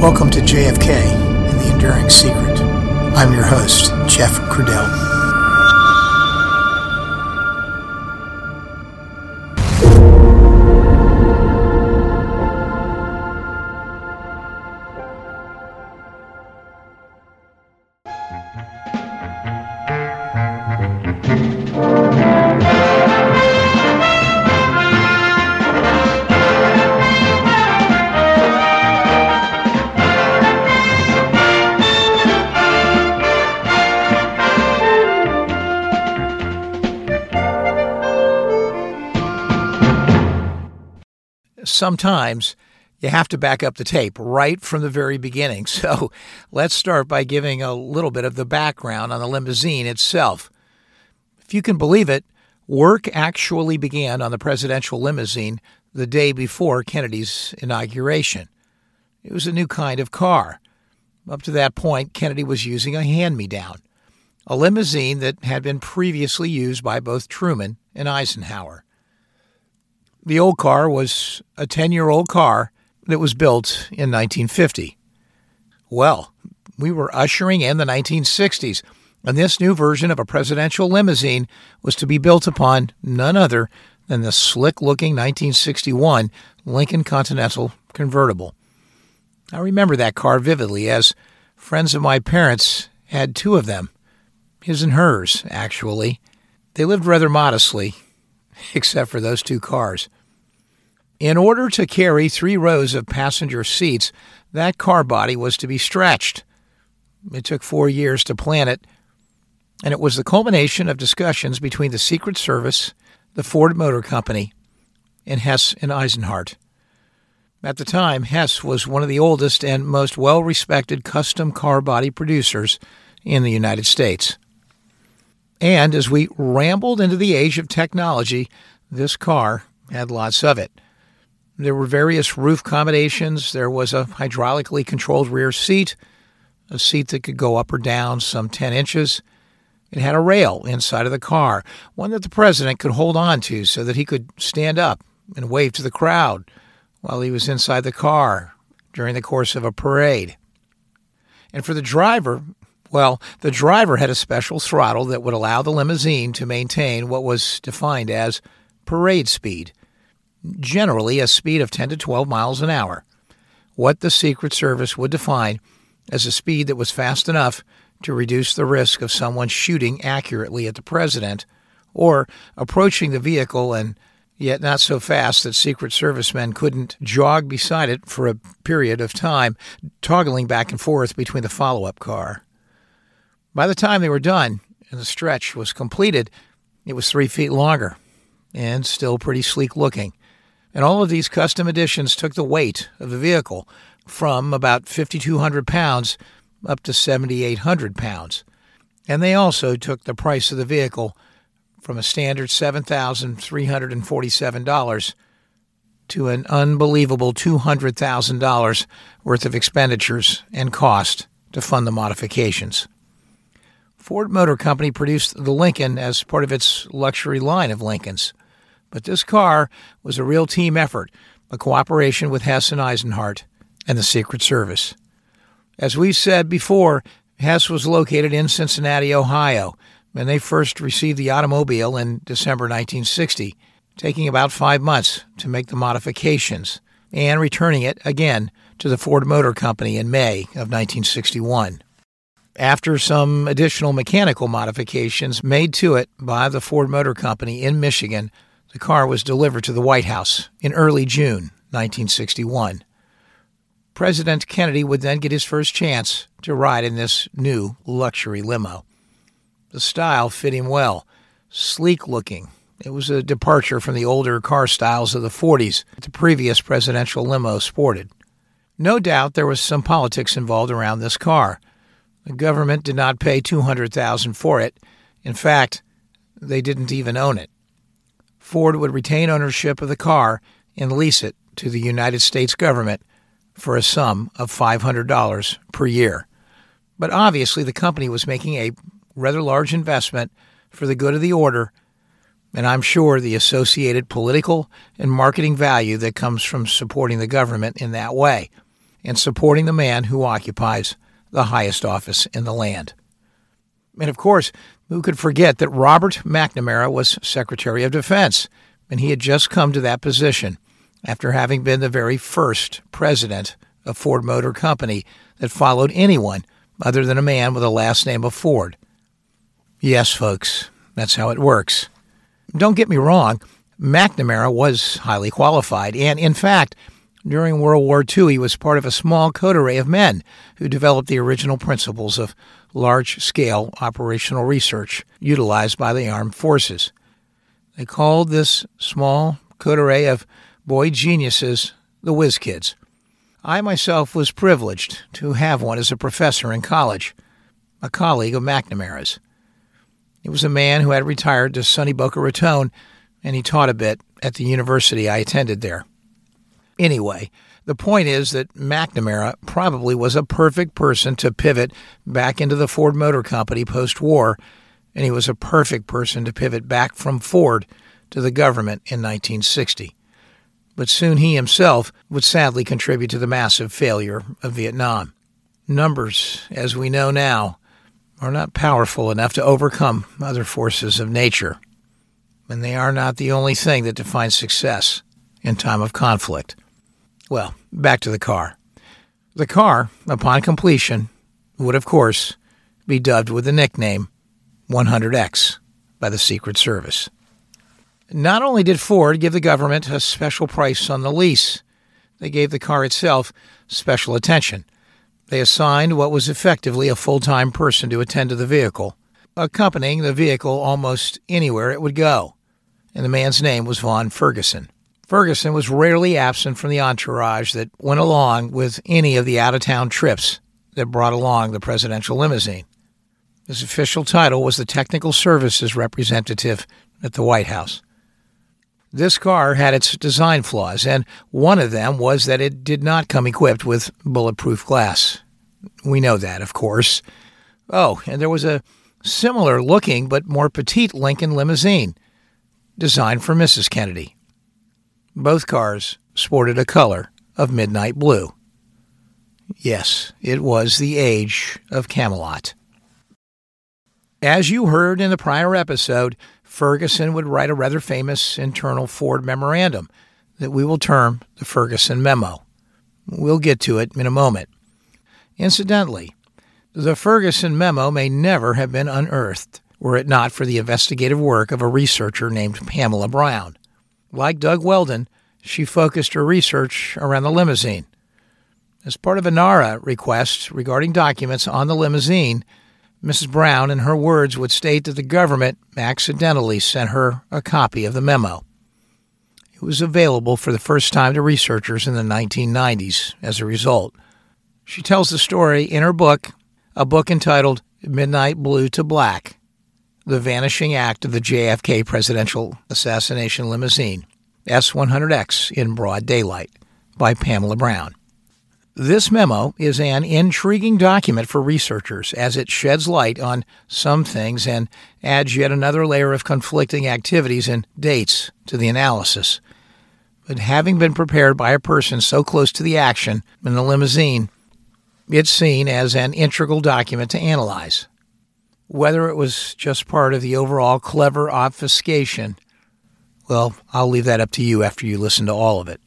Welcome to JFK and the Enduring Secret. I'm your host, Jeff Crudell. Sometimes you have to back up the tape right from the very beginning. So let's start by giving a little bit of the background on the limousine itself. If you can believe it, work actually began on the presidential limousine the day before Kennedy's inauguration. It was a new kind of car. Up to that point, Kennedy was using a hand-me-down, a limousine that had been previously used by both Truman and Eisenhower. The old car was a 10-year-old car that was built in 1950. Well, we were ushering in the 1960s, and this new version of a presidential limousine was to be built upon none other than the slick-looking 1961 Lincoln Continental convertible. I remember that car vividly, as friends of my parents had two of them, his and hers, actually. They lived rather modestly, except for those two cars. In order to carry 3 rows of passenger seats, that car body was to be stretched. It took 4 years to plan it, and it was the culmination of discussions between the Secret Service, the Ford Motor Company, and Hess and Eisenhart. At the time, Hess was one of the oldest and most well-respected custom car body producers in the United States. And as we rambled into the age of technology, this car had lots of it. There were various roof combinations. There was a hydraulically controlled rear seat, a seat that could go up or down some 10 inches. It had a rail inside of the car, one that the president could hold on to so that he could stand up and wave to the crowd while he was inside the car during the course of a parade. And for the driver, well, the driver had a special throttle that would allow the limousine to maintain what was defined as parade speed, generally a speed of 10 to 12 miles an hour, what the Secret Service would define as a speed that was fast enough to reduce the risk of someone shooting accurately at the president or approaching the vehicle, and yet not so fast that Secret Service men couldn't jog beside it for a period of time, toggling back and forth between the follow-up car. By the time they were done and the stretch was completed, it was 3 feet longer and still pretty sleek looking. And all of these custom additions took the weight of the vehicle from about 5,200 pounds up to 7,800 pounds. And they also took the price of the vehicle from a standard $7,347 to an unbelievable $200,000 worth of expenditures and cost to fund the modifications. Ford Motor Company produced the Lincoln as part of its luxury line of Lincolns. But this car was a real team effort, a cooperation with Hess and Eisenhart and the Secret Service. As we've said before, Hess was located in Cincinnati, Ohio, when they first received the automobile in December 1960, taking about 5 months to make the modifications and returning it again to the Ford Motor Company in May of 1961. After some additional mechanical modifications made to it by the Ford Motor Company in Michigan, the car was delivered to the White House in early June 1961. President Kennedy would then get his first chance to ride in this new luxury limo. The style fit him well, sleek looking. It was a departure from the older car styles of the 40s that the previous presidential limo sported. No doubt there was some politics involved around this car. The government did not pay $200,000 for it. In fact, they didn't even own it. Ford would retain ownership of the car and lease it to the United States government for a sum of $500 per year. But obviously the company was making a rather large investment for the good of the order, and I'm sure the associated political and marketing value that comes from supporting the government in that way. and supporting the man who occupies the highest office in the land. And of course, who could forget that Robert McNamara was Secretary of Defense, and he had just come to that position after having been the very first president of Ford Motor Company that followed anyone other than a man with the last name of Ford. Yes, folks, that's how it works. Don't get me wrong, McNamara was highly qualified, and in fact, during World War II, he was part of a small coterie of men who developed the original principles of large-scale operational research utilized by the armed forces. They called this small coterie of boy geniuses the Whiz Kids. I myself was privileged to have one as a professor in college, a colleague of McNamara's. He was a man who had retired to sunny Boca Raton, and he taught a bit at the university I attended there. Anyway, the point is that McNamara probably was a perfect person to pivot back into the Ford Motor Company post-war, and he was a perfect person to pivot back from Ford to the government in 1960. But soon he himself would sadly contribute to the massive failure of Vietnam. Numbers, as we know now, are not powerful enough to overcome other forces of nature, and they are not the only thing that defines success in time of conflict. Well, back to the car. The car, upon completion, would, of course, be dubbed with the nickname 100X by the Secret Service. Not only did Ford give the government a special price on the lease, they gave the car itself special attention. They assigned what was effectively a full-time person to attend to the vehicle, accompanying the vehicle almost anywhere it would go, and the man's name was Vaughn Ferguson. Ferguson was rarely absent from the entourage that went along with any of the out-of-town trips that brought along the presidential limousine. His official title was the Technical Services Representative at the White House. This car had its design flaws, and one of them was that it did not come equipped with bulletproof glass. We know that, of course. Oh, and there was a similar-looking but more petite Lincoln limousine, designed for Mrs. Kennedy. Both cars sported a color of midnight blue. Yes, it was the age of Camelot. As you heard in the prior episode, Ferguson would write a rather famous internal Ford memorandum that we will term the Ferguson Memo. We'll get to it in a moment. Incidentally, the Ferguson Memo may never have been unearthed were it not for the investigative work of a researcher named Pamela Brown. Like Doug Weldon, she focused her research around the limousine. As part of a NARA request regarding documents on the limousine, Mrs. Brown, in her words, would state that the government accidentally sent her a copy of the memo. It was available for the first time to researchers in the 1990s as a result. She tells the story in her book, a book entitled Midnight Blue to Black, The Vanishing Act of the JFK Presidential Assassination Limousine, S100X in Broad Daylight, by Pamela Brown. This memo is an intriguing document for researchers as it sheds light on some things and adds yet another layer of conflicting activities and dates to the analysis. But having been prepared by a person so close to the action in the limousine, it's seen as an integral document to analyze. Whether it was just part of the overall clever obfuscation, well, I'll leave that up to you after you listen to all of it.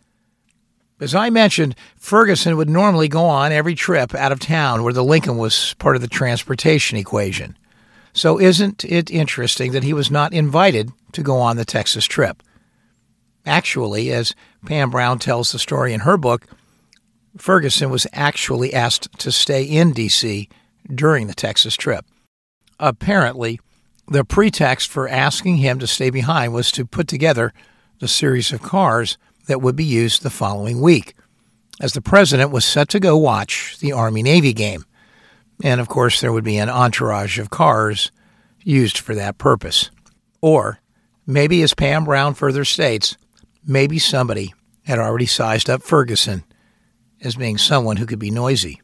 As I mentioned, Ferguson would normally go on every trip out of town where the Lincoln was part of the transportation equation. So isn't it interesting that he was not invited to go on the Texas trip? Actually, as Pam Brown tells the story in her book, Ferguson was actually asked to stay in D.C. during the Texas trip. Apparently, the pretext for asking him to stay behind was to put together the series of cars that would be used the following week, as the president was set to go watch the Army-Navy game. And, of course, there would be an entourage of cars used for that purpose. Or, maybe, as Pam Brown further states, maybe somebody had already sized up Ferguson as being someone who could be noisy.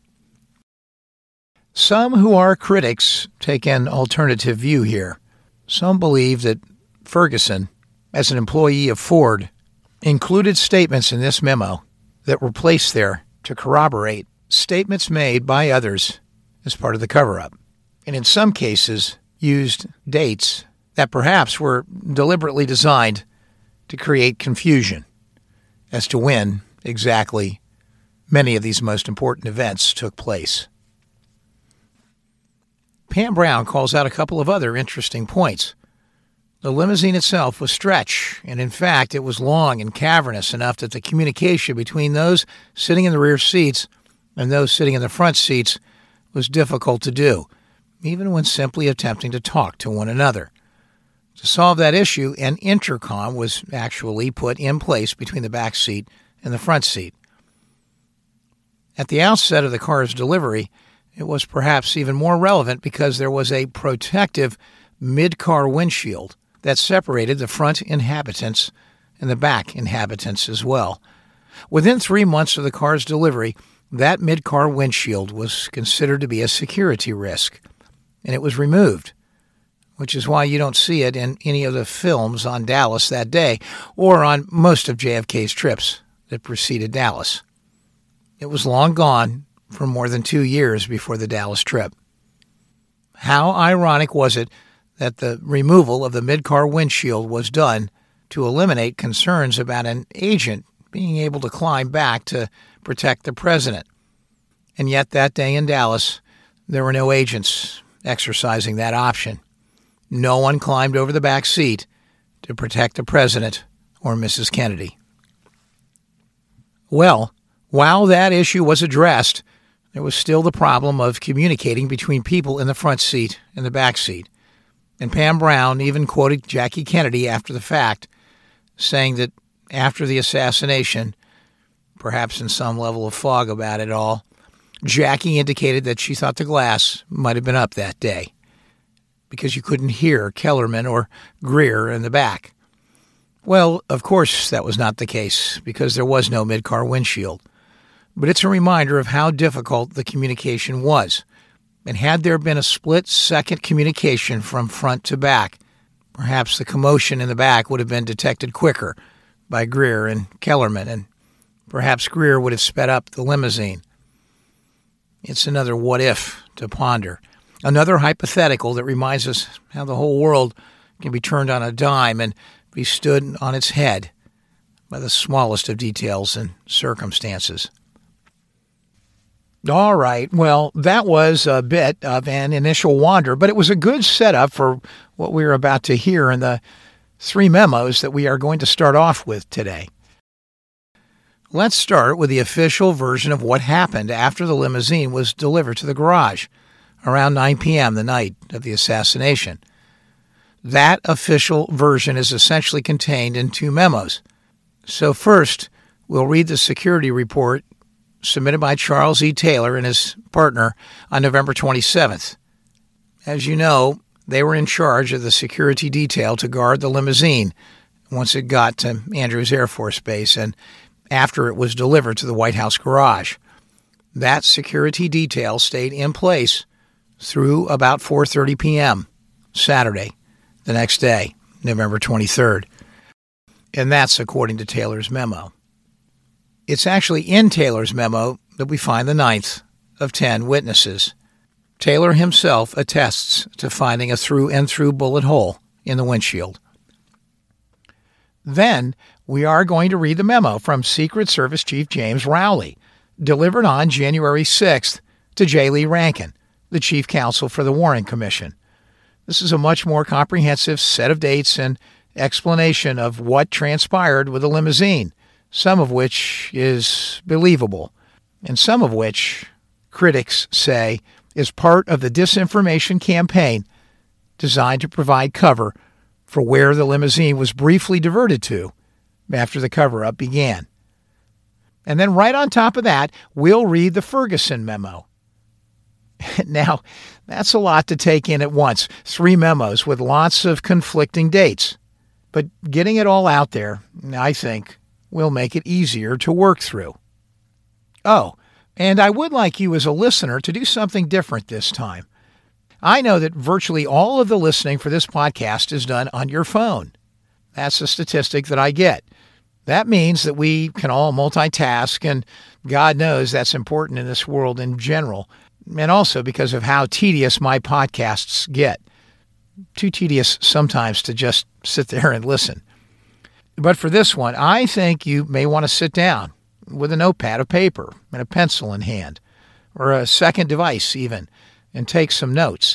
Some who are critics take an alternative view here. Some believe that Ferguson, as an employee of Ford, included statements in this memo that were placed there to corroborate statements made by others as part of the cover-up, and in some cases used dates that perhaps were deliberately designed to create confusion as to when exactly many of these most important events took place. Pam Brown calls out a couple of other interesting points. The limousine itself was stretched, and in fact, it was long and cavernous enough that the communication between those sitting in the rear seats and those sitting in the front seats was difficult to do, even when simply attempting to talk to one another. To solve that issue, an intercom was actually put in place between the back seat and the front seat. At the outset of the car's delivery, it was perhaps even more relevant because there was a protective mid-car windshield that separated the front inhabitants and the back inhabitants as well. Within 3 months of the car's delivery, that mid-car windshield was considered to be a security risk, and it was removed, which is why you don't see it in any of the films on Dallas that day or on most of JFK's trips that preceded Dallas. It was long gone for more than 2 years before the Dallas trip. How ironic was it that the removal of the mid-car windshield was done to eliminate concerns about an agent being able to climb back to protect the president. And yet that day in Dallas, there were no agents exercising that option. No one climbed over the back seat to protect the president or Mrs. Kennedy. Well, while that issue was addressed, there was still the problem of communicating between people in the front seat and the back seat. And Pam Brown even quoted Jackie Kennedy after the fact, saying that after the assassination, perhaps in some level of fog about it all, Jackie indicated that she thought the glass might have been up that day because you couldn't hear Kellerman or Greer in the back. Well, of course that was not the case because there was no mid-car windshield. But it's a reminder of how difficult the communication was. And had there been a split-second communication from front to back, perhaps the commotion in the back would have been detected quicker by Greer and Kellerman, and perhaps Greer would have sped up the limousine. It's another what-if to ponder. Another hypothetical that reminds us how the whole world can be turned on a dime and be stood on its head by the smallest of details and circumstances. All right, well, that was a bit of an initial wander, but it was a good setup for what we are about to hear in the 3 memos that we are going to start off with today. Let's start with the official version of what happened after the limousine was delivered to the garage around 9 p.m. the night of the assassination. That official version is essentially contained in 2 memos. So first, we'll read the security report submitted by Charles E. Taylor and his partner on November 27th. As you know, they were in charge of the security detail to guard the limousine once it got to Andrews Air Force Base and after it was delivered to the White House garage. That security detail stayed in place through about 4:30 p.m. Saturday, the next day, November 23rd. And that's according to Taylor's memo. It's actually in Taylor's memo that we find the 9th of 10 witnesses. Taylor himself attests to finding a through-and-through bullet hole in the windshield. Then we are going to read the memo from Secret Service Chief James Rowley, delivered on January 6th to J. Lee Rankin, the Chief Counsel for the Warren Commission. This is a much more comprehensive set of dates and explanation of what transpired with the limousine, some of which is believable, and some of which, critics say, is part of the disinformation campaign designed to provide cover for where the limousine was briefly diverted to after the cover-up began. And then right on top of that, we'll read the Ferguson memo. Now, that's a lot to take in at once, 3 memos with lots of conflicting dates. But getting it all out there, I think, will make it easier to work through. Oh, and I would like you as a listener to do something different this time. I know that virtually all of the listening for this podcast is done on your phone. That's a statistic that I get. That means that we can all multitask, and God knows that's important in this world in general, and also because of how tedious my podcasts get. Too tedious sometimes to just sit there and listen. But for this one, I think you may want to sit down with a notepad of paper and a pencil in hand, or a second device even, and take some notes.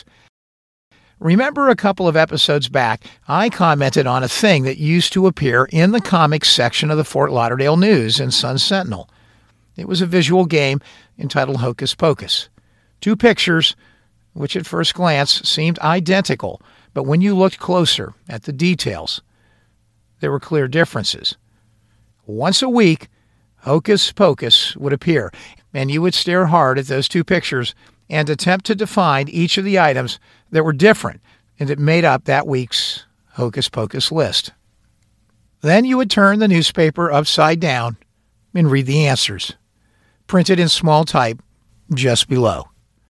Remember a couple of episodes back, I commented on a thing that used to appear in the comics section of the Fort Lauderdale News and Sun-Sentinel. It was a visual game entitled Hocus Pocus. 2 pictures, which at first glance seemed identical, but when you looked closer at the details, there were clear differences. Once a week, Hocus Pocus would appear, and you would stare hard at those 2 pictures and attempt to define each of the items that were different and that made up that week's Hocus Pocus list. Then you would turn the newspaper upside down and read the answers, printed in small type just below.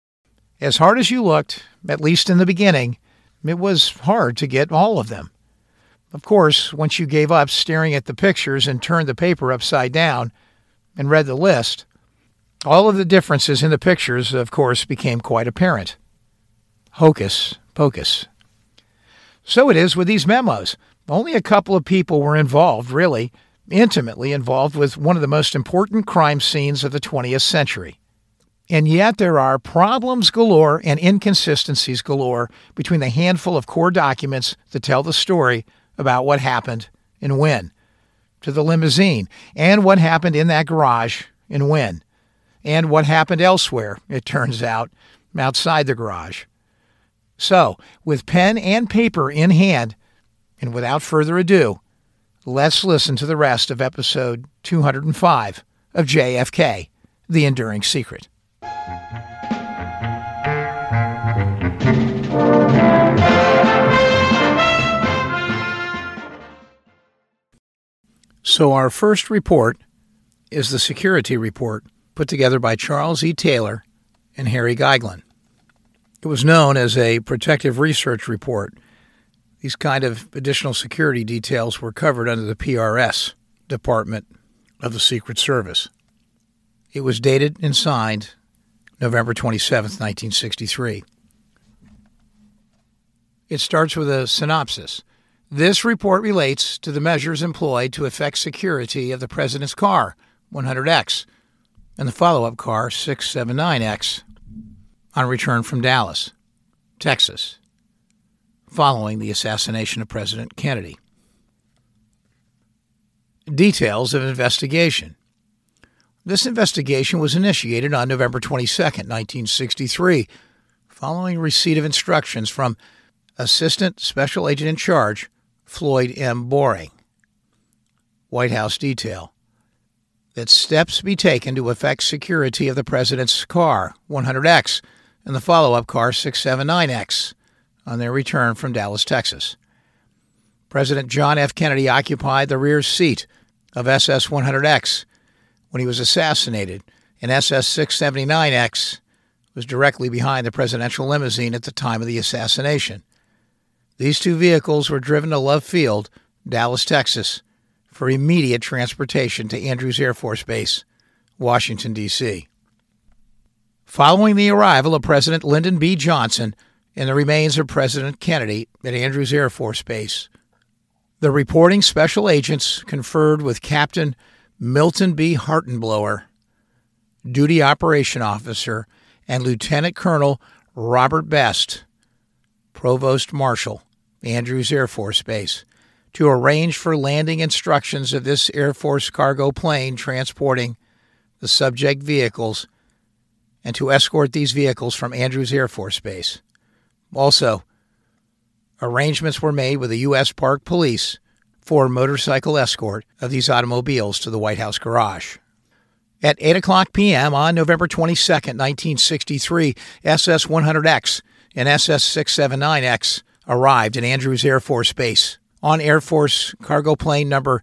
As hard as you looked, at least in the beginning, it was hard to get all of them. Of course, once you gave up staring at the pictures and turned the paper upside down and read the list, all of the differences in the pictures, of course, became quite apparent. Hocus Pocus. So it is with these memos. Only a couple of people were involved, really, intimately involved with one of the most important crime scenes of the 20th century. And yet there are problems galore and inconsistencies galore between the handful of core documents that tell the story about what happened and when, to the limousine, and what happened in that garage and when, and what happened elsewhere, it turns out, outside the garage. So, with pen and paper in hand, and without further ado, let's listen to the rest of episode 205 of JFK, The Enduring Secret. So our first report is the security report put together by Charles E. Taylor and Harry Geiglin. It was known as a protective research report. These kind of additional security details were covered under the PRS, Department of the Secret Service. It was dated and signed November 27, 1963. It starts with a synopsis. This report relates to the measures employed to effect security of the President's car, 100X, and the follow-up car, 679X, on return from Dallas, Texas, following the assassination of President Kennedy. Details of investigation. This investigation was initiated on November 22, 1963, following receipt of instructions from Assistant Special Agent in Charge, Floyd M. Boring. White House detail. That steps be taken to effect security of the President's car, 100X, and the follow-up car, 679X, on their return from Dallas, Texas. President John F. Kennedy occupied the rear seat of SS-100X when he was assassinated, and SS-679X was directly behind the presidential limousine at the time of the assassination. These 2 vehicles were driven to Love Field, Dallas, Texas, for immediate transportation to Andrews Air Force Base, Washington, D.C. Following the arrival of President Lyndon B. Johnson and the remains of President Kennedy at Andrews Air Force Base, the reporting special agents conferred with Captain Milton B. Hartenblower, Duty Operation Officer, and Lieutenant Colonel Robert Best, Provost Marshal, Andrews Air Force Base, to arrange for landing instructions of this Air Force cargo plane transporting the subject vehicles and to escort these vehicles from Andrews Air Force Base. Also, arrangements were made with the U.S. Park Police for motorcycle escort of these automobiles to the White House garage. At 8 o'clock p.m. on November 22, 1963, SS-100X and SS-679X arrived at Andrews Air Force Base on Air Force cargo plane number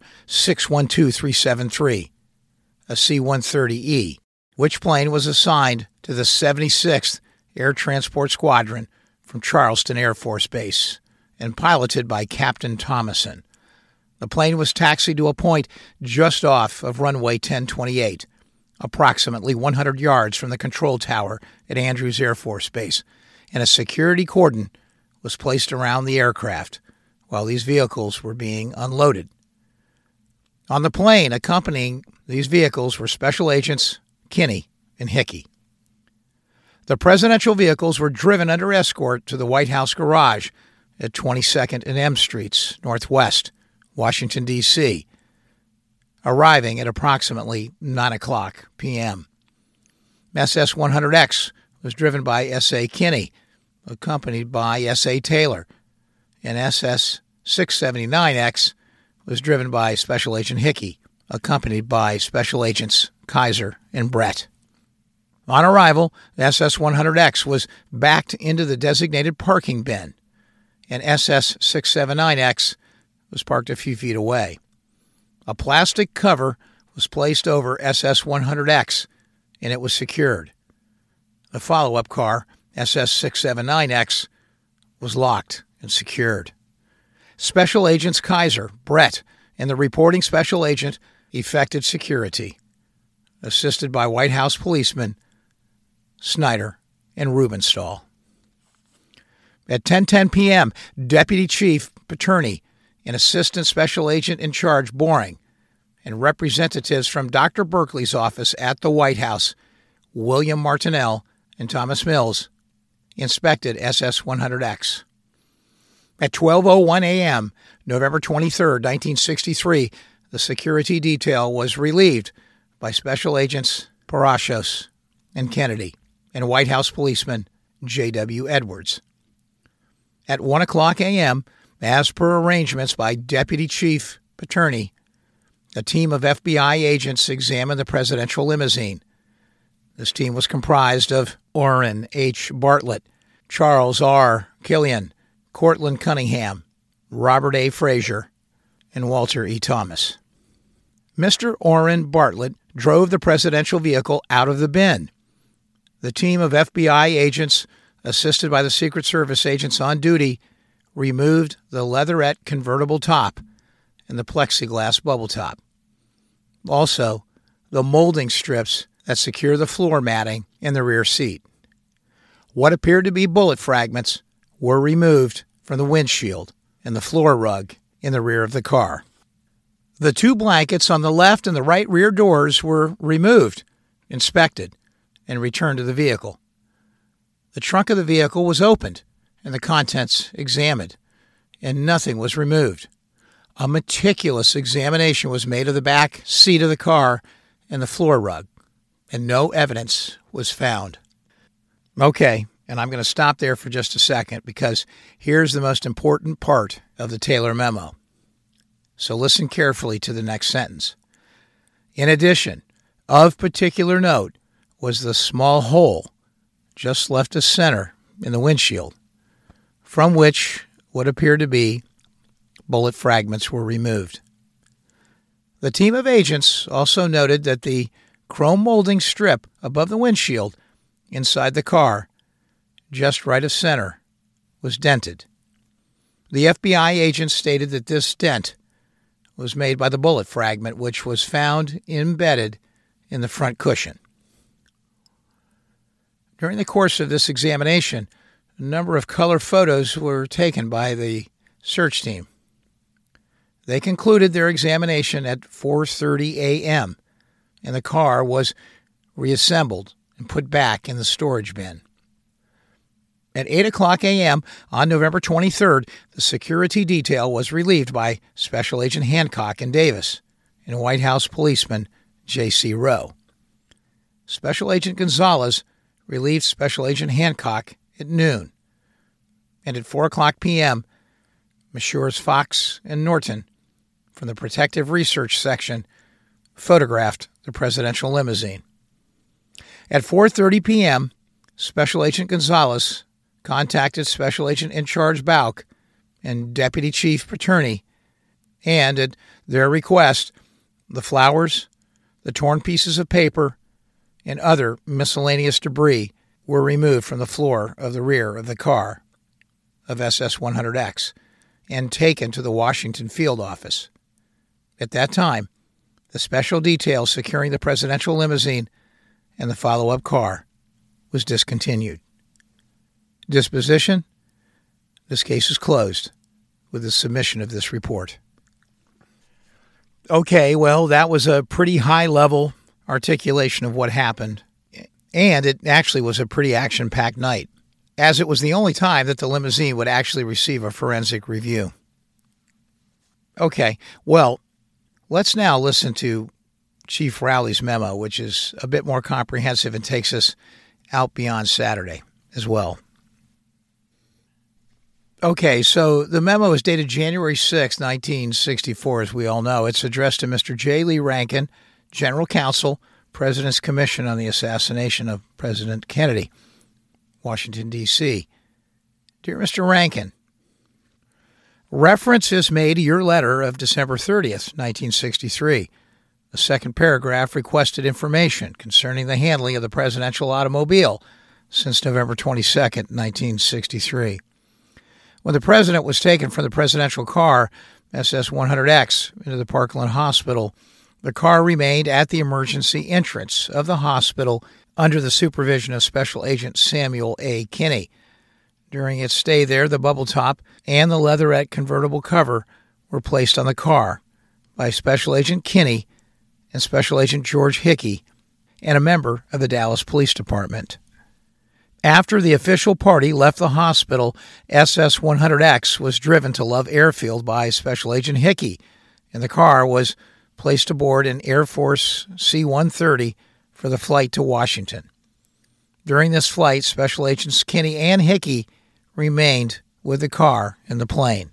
612373, a C-130E, which plane was assigned to the 76th Air Transport Squadron from Charleston Air Force Base and piloted by Captain Thomason. The plane was taxied to a point just off of runway 1028, approximately 100 yards from the control tower at Andrews Air Force Base, and a security cordon was placed around the aircraft while these vehicles were being unloaded. On the plane accompanying these vehicles were Special Agents Kinney and Hickey. The presidential vehicles were driven under escort to the White House garage at 22nd and M Streets, Northwest, Washington, D.C., arriving at approximately 9 o'clock p.m. SS-100X was driven by S.A. Kinney, accompanied by S.A. Taylor, and SS-679X was driven by Special Agent Hickey, accompanied by Special Agents Kaiser and Brett. On arrival, the SS-100X was backed into the designated parking bin, and SS-679X was parked a few feet away. A plastic cover was placed over SS-100X, and it was secured. The follow-up car, SS-679X, was locked and secured. Special Agents Kaiser, Brett, and the reporting special agent effected security, assisted by White House policemen Snyder and Rubenstahl. At 10:10 p.m., Deputy Chief Paterny and Assistant Special Agent in Charge Boring and representatives from Dr. Berkeley's office at the White House, William Martinell and Thomas Mills, inspected SS-100X. At 12:01 a.m., November 23, 1963, the security detail was relieved by Special Agents Parashos and Kennedy and White House policeman J.W. Edwards. At 1 o'clock a.m., as per arrangements by Deputy Chief Paterny, a team of FBI agents examined the presidential limousine. This team was comprised of Orrin H. Bartlett, Charles R. Killian, Cortland Cunningham, Robert A. Frazier, and Walter E. Thomas. Mr. Orrin Bartlett drove the presidential vehicle out of the bin. The team of FBI agents, assisted by the Secret Service agents on duty, removed the leatherette convertible top and the plexiglass bubble top. Also, the molding strips that secure the floor matting in the rear seat. What appeared to be bullet fragments were removed from the windshield and the floor rug in the rear of the car. The two blankets on the left and the right rear doors were removed, inspected, and returned to the vehicle. The trunk of the vehicle was opened and the contents examined, and nothing was removed. A meticulous examination was made of the back seat of the car and the floor rug, and no evidence was found. Okay, and I'm going to stop there for just a second because here's the most important part of the Taylor memo. So listen carefully to the next sentence. In addition, of particular note was the small hole just left of center in the windshield, from which what appeared to be bullet fragments were removed. The team of agents also noted that the chrome molding strip above the windshield inside the car, just right of center, was dented. The FBI agents stated that this dent was made by the bullet fragment, which was found embedded in the front cushion. During the course of this examination, a number of color photos were taken by the search team. They concluded their examination at 4:30 a.m., and the car was reassembled and put back in the storage bin. At 8 o'clock a.m. on November 23rd, the security detail was relieved by Special Agent Hancock and Davis and White House policeman J.C. Rowe. Special Agent Gonzalez relieved Special Agent Hancock at noon. And at 4 o'clock p.m., Messrs. Fox and Norton from the Protective Research Section photographed the presidential limousine. At 4:30 p.m., Special Agent Gonzalez contacted Special Agent in Charge Bauk and Deputy Chief Paterny, and at their request, the flowers, the torn pieces of paper, and other miscellaneous debris were removed from the floor of the rear of the car of SS-100X and taken to the Washington field office At that time, the special detail securing the presidential limousine and the follow-up car was discontinued. Disposition? This case is closed with the submission of this report. Okay, well, that was a pretty high-level articulation of what happened, and it actually was a pretty action-packed night, as it was the only time that the limousine would actually receive a forensic review. Okay, well, let's now listen to Chief Rowley's memo, which is a bit more comprehensive and takes us out beyond Saturday as well. Okay, so the memo is dated January 6, 1964, as we all know. It's addressed to Mr. J. Lee Rankin, General Counsel, President's Commission on the Assassination of President Kennedy, Washington, D.C. Dear Mr. Rankin, reference is made to your letter of December 30th, 1963. The second paragraph requested information concerning the handling of the presidential automobile since November 22nd, 1963. When the president was taken from the presidential car, SS-100X, into the Parkland Hospital, the car remained at the emergency entrance of the hospital under the supervision of Special Agent Samuel A. Kinney. During its stay there, the bubble top and the leatherette convertible cover were placed on the car by Special Agent Kinney and Special Agent George Hickey and a member of the Dallas Police Department. After the official party left the hospital, SS-100X was driven to Love Airfield by Special Agent Hickey, and the car was placed aboard an Air Force C-130 for the flight to Washington. During this flight, Special Agents Kinney and Hickey remained with the car in the plane.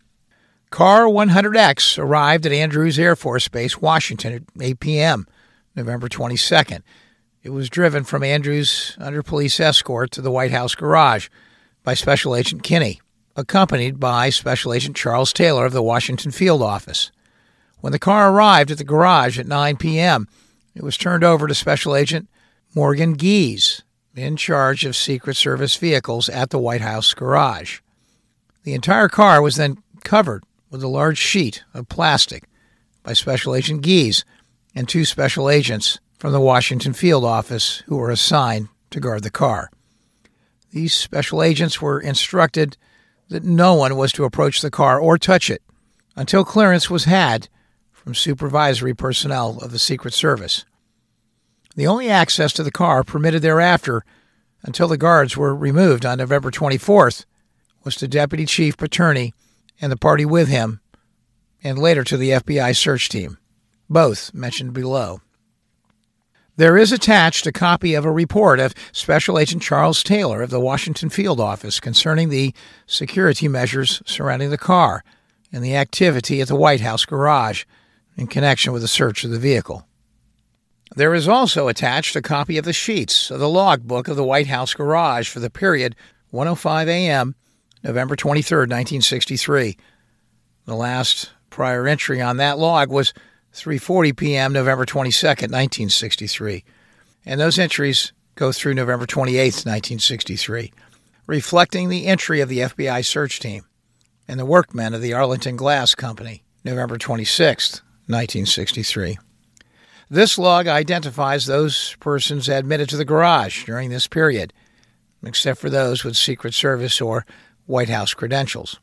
Car 100X arrived at Andrews Air Force Base, Washington at 8 p.m., November 22nd. It was driven from Andrews under police escort to the White House garage by Special Agent Kinney, accompanied by Special Agent Charles Taylor of the Washington Field Office. When the car arrived at the garage at 9 p.m., it was turned over to Special Agent Morgan Gies, in charge of Secret Service vehicles at the White House garage. The entire car was then covered with a large sheet of plastic by Special Agent Gies and two special agents from the Washington Field Office who were assigned to guard the car. These special agents were instructed that no one was to approach the car or touch it until clearance was had from supervisory personnel of the Secret Service. The only access to the car permitted thereafter until the guards were removed on November 24th was to Deputy Chief Paterni and the party with him, and later to the FBI search team, both mentioned below. There is attached a copy of a report of Special Agent Charles Taylor of the Washington Field Office concerning the security measures surrounding the car and the activity at the White House garage in connection with the search of the vehicle. There is also attached a copy of the sheets of the logbook of the White House garage for the period 1:05 a.m., November 23, 1963. The last prior entry on that log was 3:40 p.m., November 22, 1963. And those entries go through November 28, 1963, reflecting the entry of the FBI search team and the workmen of the Arlington Glass Company, November 26, 1963. This log identifies those persons admitted to the garage during this period, except for those with Secret Service or White House credentials.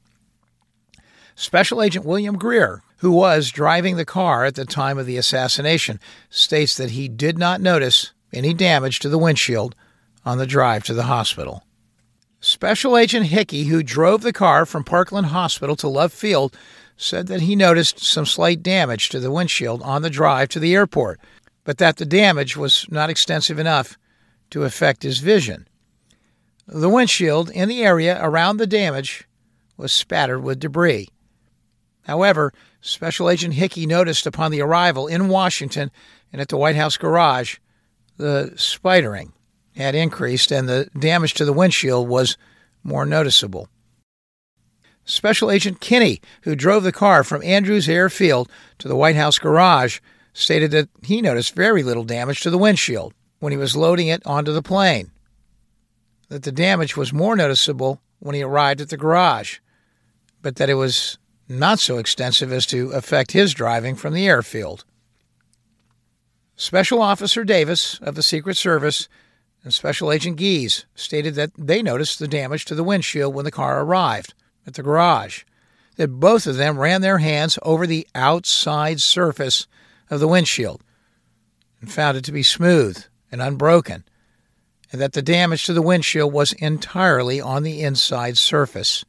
Special Agent William Greer, who was driving the car at the time of the assassination, states that he did not notice any damage to the windshield on the drive to the hospital. Special Agent Hickey, who drove the car from Parkland Hospital to Love Field, said that he noticed some slight damage to the windshield on the drive to the airport, but that the damage was not extensive enough to affect his vision. The windshield in the area around the damage was spattered with debris. However, Special Agent Hickey noticed upon the arrival in Washington and at the White House garage, the spidering had increased and the damage to the windshield was more noticeable. Special Agent Kinney, who drove the car from Andrews Airfield to the White House garage, stated that he noticed very little damage to the windshield when he was loading it onto the plane, that the damage was more noticeable when he arrived at the garage, but that it was not so extensive as to affect his driving from the airfield. Special Officer Davis of the Secret Service and Special Agent Gies stated that they noticed the damage to the windshield when the car arrived at the garage, that both of them ran their hands over the outside surface of the windshield and found it to be smooth and unbroken, and that the damage to the windshield was entirely on the inside surface.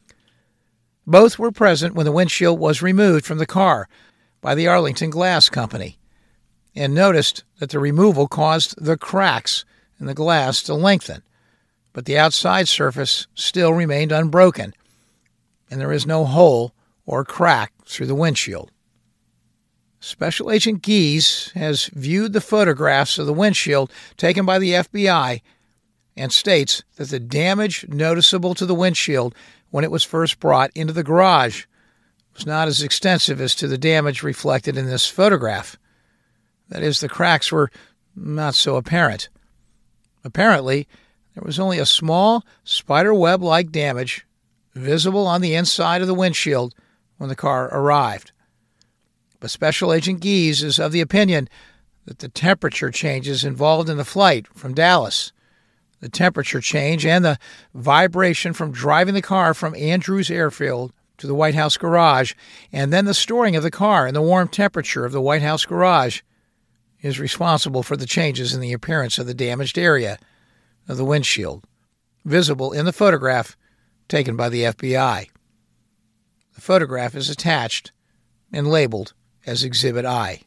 Both were present when the windshield was removed from the car by the Arlington Glass Company and noticed that the removal caused the cracks in the glass to lengthen, but the outside surface still remained unbroken, and there is no hole or crack through the windshield. Special Agent Gies has viewed the photographs of the windshield taken by the FBI and states that the damage noticeable to the windshield when it was first brought into the garage was not as extensive as to the damage reflected in this photograph. That is, the cracks were not so apparent. Apparently, there was only a small spiderweb-like damage visible on the inside of the windshield when the car arrived. But Special Agent Gies is of the opinion that the temperature changes involved in the flight from Dallas, the temperature change and the vibration from driving the car from Andrews Airfield to the White House garage, and then the storing of the car in the warm temperature of the White House garage, is responsible for the changes in the appearance of the damaged area of the windshield, visible in the photograph taken by the FBI. The photograph is attached and labeled as Exhibit I.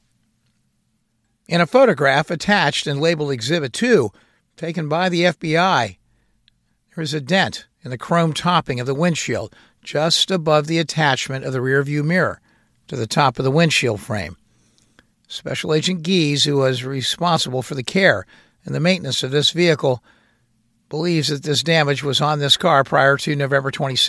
In a photograph attached and labeled Exhibit 2, taken by the FBI, there is a dent in the chrome topping of the windshield just above the attachment of the rearview mirror to the top of the windshield frame. Special Agent Gies, who was responsible for the care and the maintenance of this vehicle, believes that this damage was on this car prior to November 22,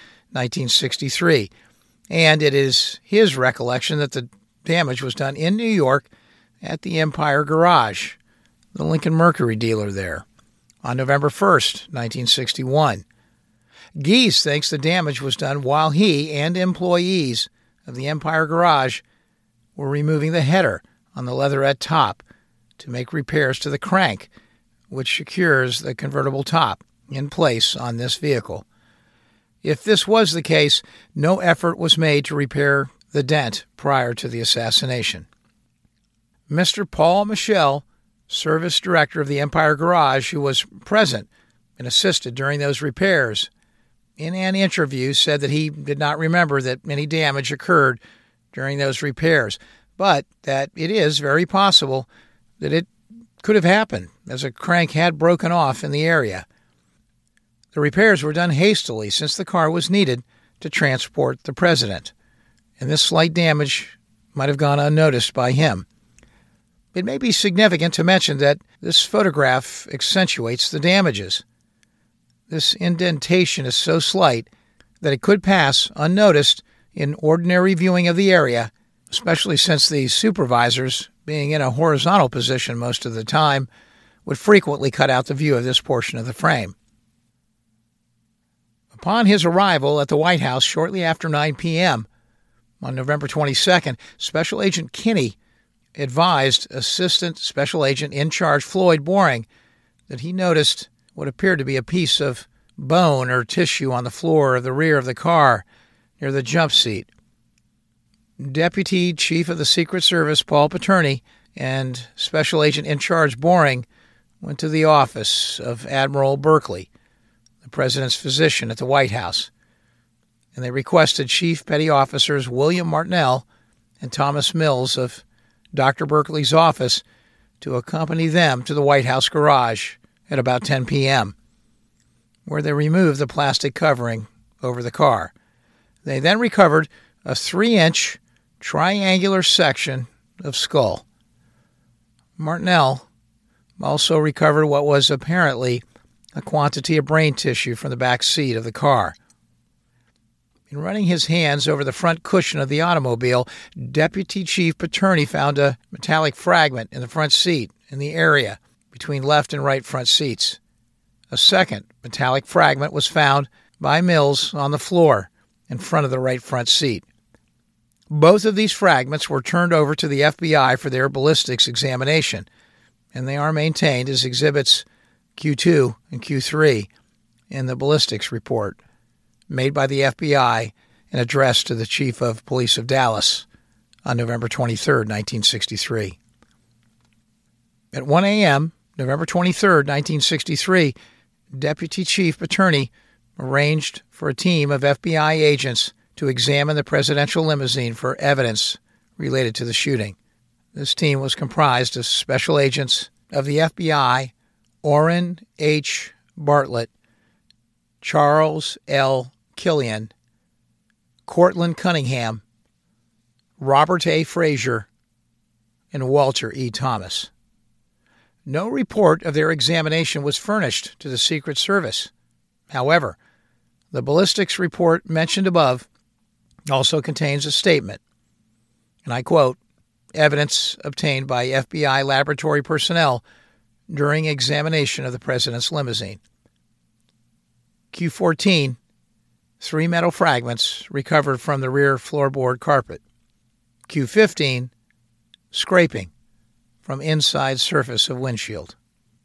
1963, and it is his recollection that the damage was done in New York at the Empire Garage, the Lincoln Mercury dealer there, on November 1st, 1961. Gies thinks the damage was done while he and employees of the Empire Garage were removing the header on the leatherette top to make repairs to the crank, which secures the convertible top in place on this vehicle. If this was the case, no effort was made to repair the dent prior to the assassination. Mr. Paul Michel, service director of the Empire Garage, who was present and assisted during those repairs, in an interview said that he did not remember that any damage occurred during those repairs, but that it is very possible that it could have happened, as a crank had broken off in the area. The repairs were done hastily since the car was needed to transport the president, and this slight damage might have gone unnoticed by him. It may be significant to mention that this photograph accentuates the damages. This indentation is so slight that it could pass unnoticed in ordinary viewing of the area, especially since the supervisors, being in a horizontal position most of the time, would frequently cut out the view of this portion of the frame. Upon his arrival at the White House shortly after 9 p.m. on November 22nd, Special Agent Kinney advised Assistant Special Agent in charge Floyd Boring that he noticed what appeared to be a piece of bone or tissue on the floor of the rear of the car near the jump seat. Deputy Chief of the Secret Service Paul Paterni and Special Agent in charge Boring went to the office of Admiral Berkeley, the president's physician at the White House, and they requested Chief Petty Officers William Martinell and Thomas Mills of Dr. Berkeley's office to accompany them to the White House garage at about 10 p.m., where they removed the plastic covering over the car. They then recovered a 3-inch triangular section of skull. Martinell also recovered what was apparently a quantity of brain tissue from the back seat of the car. In running his hands over the front cushion of the automobile, Deputy Chief Paterni found a metallic fragment in the front seat in the area between left and right front seats. A second metallic fragment was found by Mills on the floor in front of the right front seat. Both of these fragments were turned over to the FBI for their ballistics examination, and they are maintained as exhibits Q2 and Q3 in the ballistics report made by the FBI and addressed to the Chief of Police of Dallas on November 23, 1963. At 1 a.m., November 23, 1963, Deputy Chief Attorney arranged for a team of FBI agents to examine the presidential limousine for evidence related to the shooting. This team was comprised of special agents of the FBI, Orrin H. Bartlett, Charles L. Killian, Cortland Cunningham, Robert A. Frazier, and Walter E. Thomas. No report of their examination was furnished to the Secret Service. However, the ballistics report mentioned above also contains a statement, and I quote, "Evidence obtained by FBI laboratory personnel during examination of the president's limousine." Q14, 3 metal fragments recovered from the rear floorboard carpet. Q15, scraping from inside surface of windshield.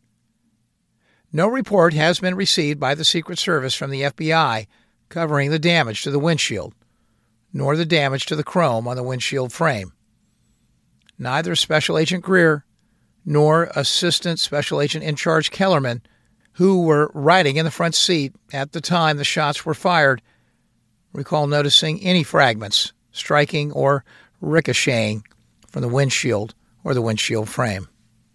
No report has been received by the Secret Service from the FBI covering the damage to the windshield, nor the damage to the chrome on the windshield frame. Neither Special Agent Greer nor Assistant Special Agent in Charge Kellerman, who were riding in the front seat at the time the shots were fired, recall noticing any fragments striking or ricocheting from the windshield or the windshield frame.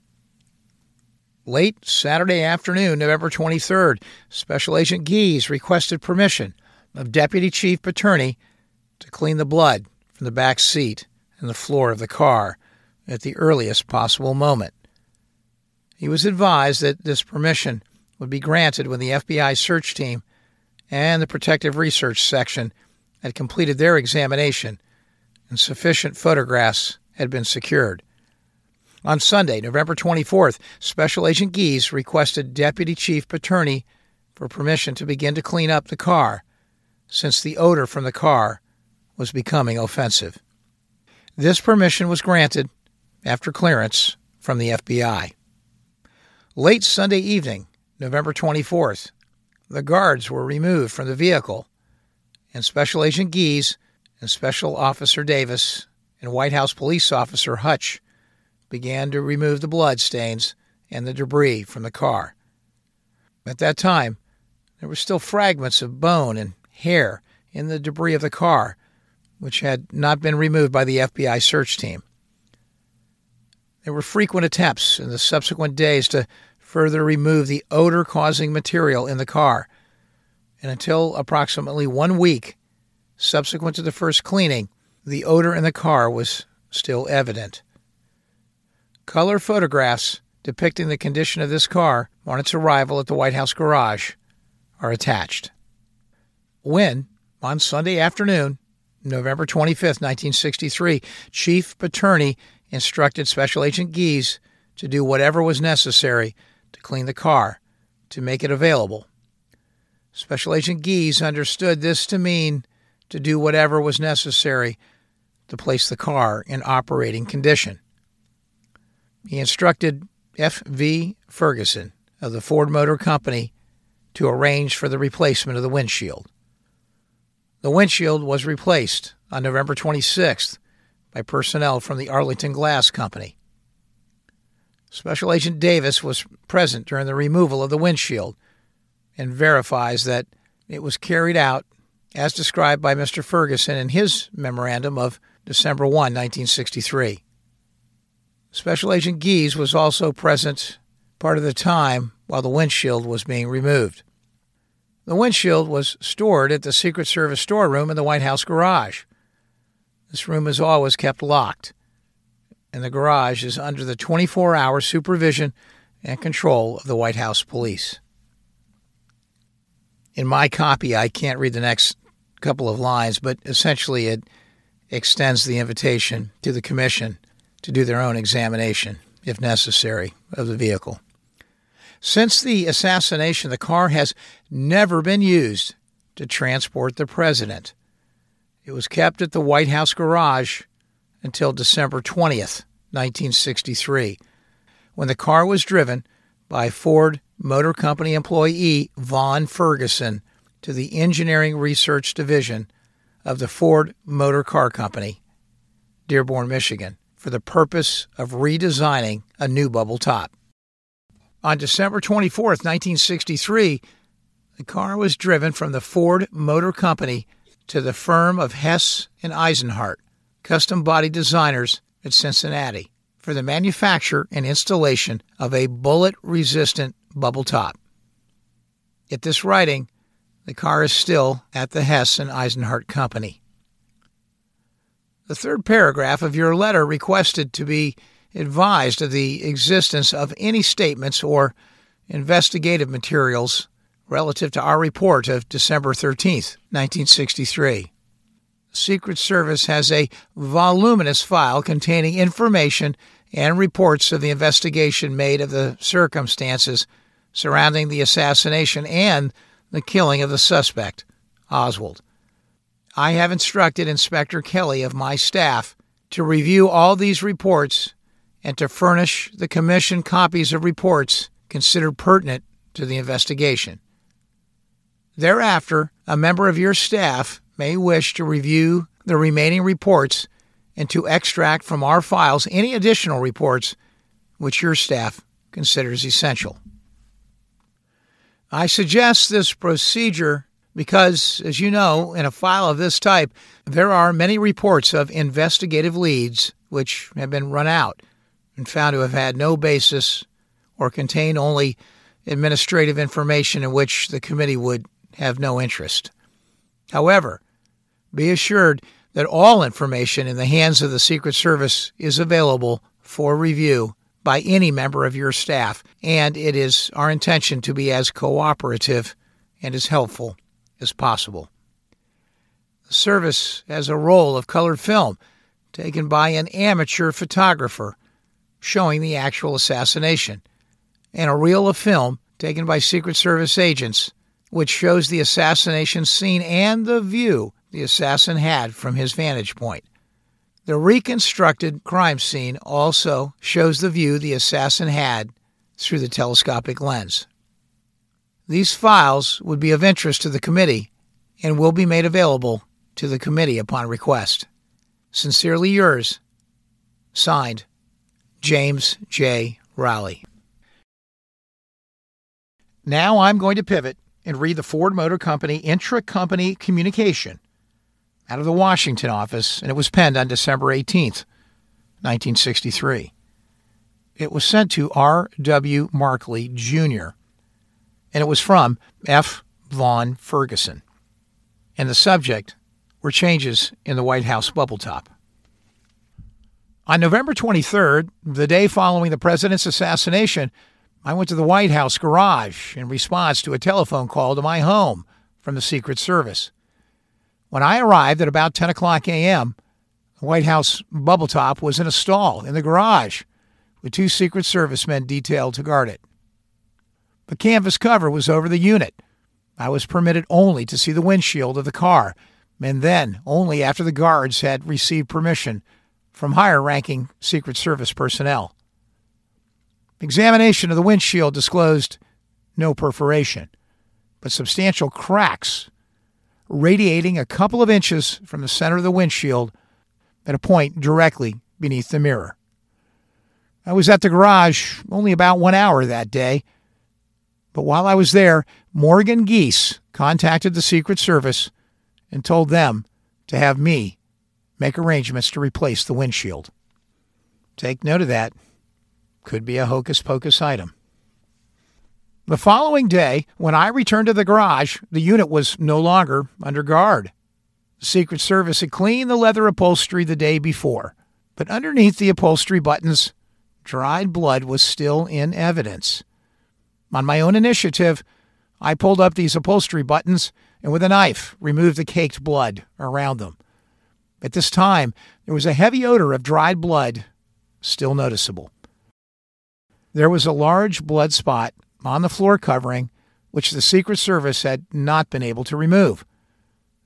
Late Saturday afternoon, November 23rd, Special Agent Gies requested permission of Deputy Chief Attorney to clean the blood from the back seat and the floor of the car at the earliest possible moment. He was advised that this permission would be granted when the FBI search team and the Protective Research Section had completed their examination and sufficient photographs had been secured. On Sunday, November 24th, Special Agent Gies requested Deputy Chief Attorney for permission to begin to clean up the car, since the odor from the car was becoming offensive. This permission was granted after clearance from the FBI. Late Sunday evening, November 24th, the guards were removed from the vehicle, and Special Agent Gies and Special Officer Davis and White House Police Officer Hutch began to remove the blood stains and the debris from the car. At that time, there were still fragments of bone and hair in the debris of the car, which had not been removed by the FBI search team. There were frequent attempts in the subsequent days to further remove the odor-causing material in the car, and until approximately 1 week subsequent to the first cleaning, the odor in the car was still evident. Color photographs depicting the condition of this car on its arrival at the White House garage are attached. When, on Sunday afternoon, November 25, 1963, Chief Attorney instructed Special Agent Gies to do whatever was necessary to clean the car, to make it available. Special Agent Gies understood this to mean to do whatever was necessary to place the car in operating condition. He instructed F.V. Ferguson of the Ford Motor Company to arrange for the replacement of the windshield. The windshield was replaced on November 26th by personnel from the Arlington Glass Company. Special Agent Davis was present during the removal of the windshield and verifies that it was carried out as described by Mr. Ferguson in his memorandum of December 1, 1963. Special Agent Gies was also present part of the time while the windshield was being removed. The windshield was stored at the Secret Service storeroom in the White House garage. This room is always kept locked, and the garage is under the 24-hour supervision and control of the White House police. In my copy, I can't read the next couple of lines, but essentially it extends the invitation to the commission to do their own examination, if necessary, of the vehicle. Since the assassination, the car has never been used to transport the president, It was kept at the White House garage until December 20th, 1963, when the car was driven by Ford Motor Company employee Vaughn Ferguson to the Engineering Research Division of the Ford Motor Car Company, Dearborn, Michigan, for the purpose of redesigning a new bubble top. On December 24th, 1963, the car was driven from the Ford Motor Company to the firm of Hess and Eisenhart, custom body designers at Cincinnati, for the manufacture and installation of a bullet-resistant bubble top. At this writing, the car is still at the Hess and Eisenhart Company. The third paragraph of your letter requested to be advised of the existence of any statements or investigative materials relative to our report of December 13th, 1963. The Secret Service has a voluminous file containing information and reports of the investigation made of the circumstances surrounding the assassination and the killing of the suspect, Oswald. I have instructed Inspector Kelly of my staff to review all these reports and to furnish the Commission copies of reports considered pertinent to the investigation. Thereafter, a member of your staff may wish to review the remaining reports and to extract from our files any additional reports which your staff considers essential. I suggest this procedure because, as you know, in a file of this type, there are many reports of investigative leads which have been run out and found to have had no basis or contain only administrative information in which the committee would have no interest. However, be assured that all information in the hands of the Secret Service is available for review by any member of your staff, and it is our intention to be as cooperative and as helpful as possible. The service has a roll of colored film taken by an amateur photographer showing the actual assassination, and a reel of film taken by Secret Service agents which shows the assassination scene and the view the assassin had from his vantage point. The reconstructed crime scene also shows the view the assassin had through the telescopic lens. These files would be of interest to the committee and will be made available to the committee upon request. Sincerely yours, signed, James J. Rowley. Now I'm going to pivot and read the Ford Motor Company intra-company communication out of the Washington office, and it was penned on December 18th, 1963. It was sent to R.W. Markley, Jr., and it was from F. Vaughn Ferguson. And the subject were changes in the White House bubble top. On November 23rd, the day following the president's assassination, I went to the White House garage in response to a telephone call to my home from the Secret Service. When I arrived at about 10 o'clock a.m., the White House bubble top was in a stall in the garage with 2 Secret Service men detailed to guard it. The canvas cover was over the unit. I was permitted only to see the windshield of the car, and then only after the guards had received permission from higher-ranking Secret Service personnel. Examination of the windshield disclosed no perforation, but substantial cracks radiating a couple of inches from the center of the windshield at a point directly beneath the mirror. I was at the garage only about 1 hour that day, but while I was there, Morgan Geese contacted the Secret Service and told them to have me make arrangements to replace the windshield. Take note of that. Could be a hocus-pocus item. The following day, when I returned to the garage, the unit was no longer under guard. The Secret Service had cleaned the leather upholstery the day before, but underneath the upholstery buttons, dried blood was still in evidence. On my own initiative, I pulled up these upholstery buttons and with a knife removed the caked blood around them. At this time, there was a heavy odor of dried blood still noticeable. There was a large blood spot on the floor covering, which the Secret Service had not been able to remove.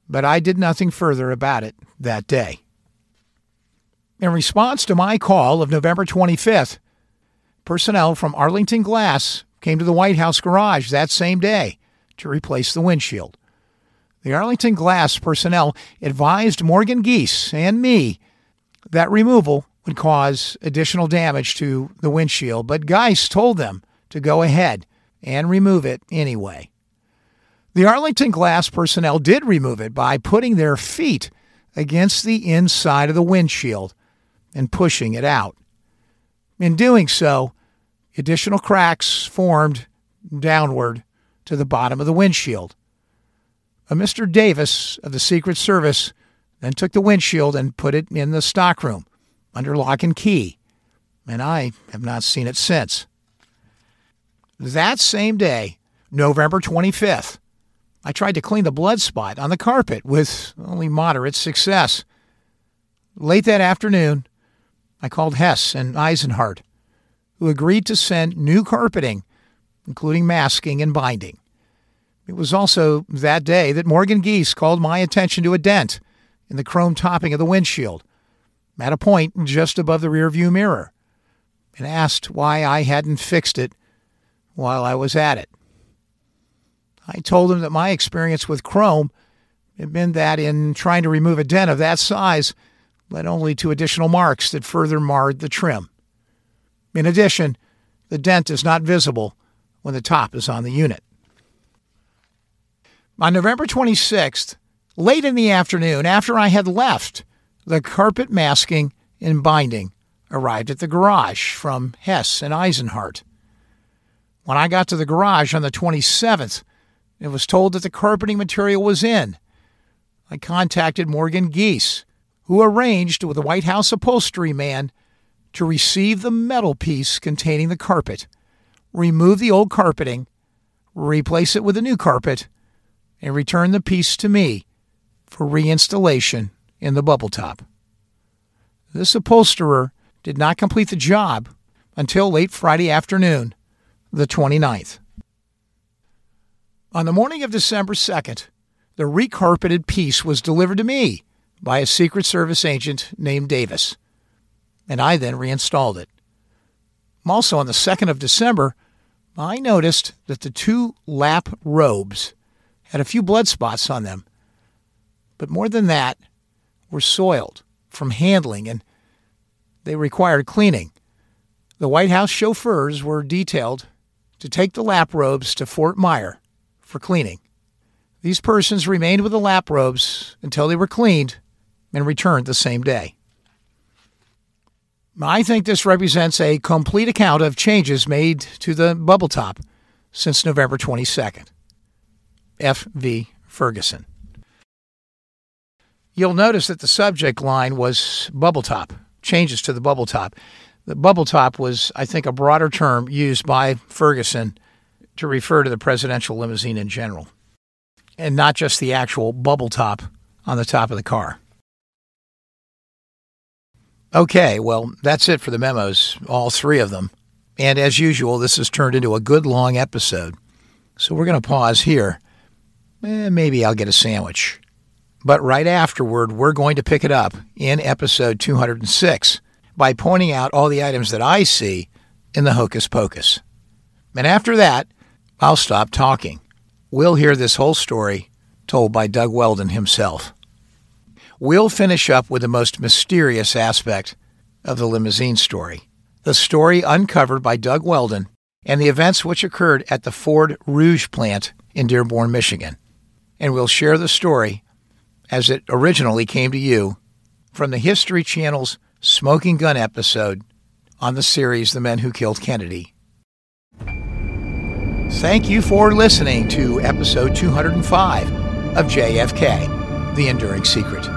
but I did nothing further about it that day. In response to my call of November 25th, personnel from Arlington Glass came to the White House garage that same day to replace the windshield. The Arlington Glass personnel advised Morgan Geese and me that removal would cause additional damage to the windshield, but Geese told them to go ahead and remove it anyway. The Arlington Glass personnel did remove it by putting their feet against the inside of the windshield and pushing it out. In doing so, additional cracks formed downward to the bottom of the windshield. A Mr. Davis of the Secret Service then took the windshield and put it in the stockroom under lock and key, and I have not seen it since. That same day, November 25th, I tried to clean the blood spot on the carpet with only moderate success. Late that afternoon, I called Hess and Eisenhart, who agreed to send new carpeting, including masking and binding. It was also that day that Morgan Geese called my attention to a dent in the chrome topping of the windshield, at a point just above the rearview mirror, and asked why I hadn't fixed it while I was at it. I told him that my experience with chrome had been that in trying to remove a dent of that size led only to additional marks that further marred the trim. In addition, the dent is not visible when the top is on the unit. On November 26th, late in the afternoon, after I had left, the carpet masking and binding arrived at the garage from Hess and Eisenhart. When I got to the garage on the 27th, and was told that the carpeting material was in, I contacted Morgan Geese, who arranged with the White House upholstery man to receive the metal piece containing the carpet, remove the old carpeting, replace it with a new carpet, and return the piece to me for reinstallation in the bubble top. This upholsterer did not complete the job until late Friday afternoon, the 29th. On the morning of December 2nd, the recarpeted piece was delivered to me by a Secret Service agent named Davis, and I then reinstalled it. Also on the 2nd of December, I noticed that the two lap robes had a few blood spots on them, but more than that, were soiled from handling and they required cleaning. The White House chauffeurs were detailed to take the lap robes to Fort Myer for cleaning. These persons remained with the lap robes until they were cleaned and returned the same day. I think this represents a complete account of changes made to the bubble top since November 22nd. F.V. Ferguson. You'll notice that the subject line was bubble top, changes to the bubble top. The bubble top was, I think, a broader term used by Ferguson to refer to the presidential limousine in general, and not just the actual bubble top on the top of the car. Okay, well, that's it for the memos, all three of them. And as usual, this has turned into a good long episode. So we're going to pause here. Maybe I'll get a sandwich. But right afterward, we're going to pick it up in episode 206 by pointing out all the items that I see in the Hocus Pocus. And after that, I'll stop talking. We'll hear this whole story told by Doug Weldon himself. We'll finish up with the most mysterious aspect of the limousine story, the story uncovered by Doug Weldon and the events which occurred at the Ford Rouge plant in Dearborn, Michigan. And we'll share the story as it originally came to you from the History Channel's Smoking Gun episode on the series The Men Who Killed Kennedy. Thank you for listening to episode 205 of JFK, The Enduring Secret.